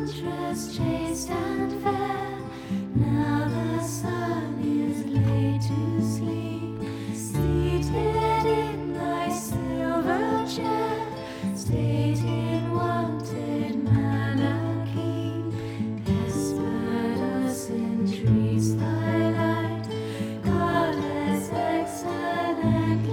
huntress chaste and fair. Now the sun is laid to sleep, seated in thy silver chair, state in wonted manner keep. Hesperus entreats thy light, goddess excellent.